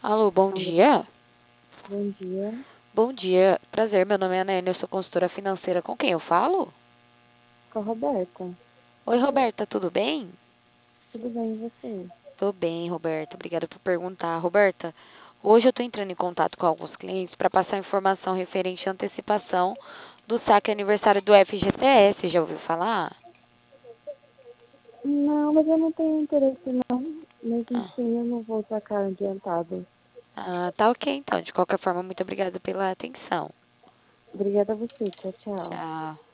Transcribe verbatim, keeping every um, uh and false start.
Alô, bom Alô, dia. bom dia. Bom dia, prazer, meu nome é Ana, eu sou consultora financeira. Com quem eu falo? Com a Roberta. Oi, Roberta, tudo bem? Tudo bem, e você? Tô bem, Roberta, obrigada por perguntar. Roberta, hoje eu tô entrando em contato com alguns clientes para passar informação referente à antecipação do saque aniversário do F G T S, já ouviu falar? Não, mas eu não tenho interesse não. Mesmo Ah, assim, eu não vou sacar adiantado. ah, tá ok então. De qualquer forma, muito obrigada pela atenção. Obrigada a você. Tchau, tchau. Tchau.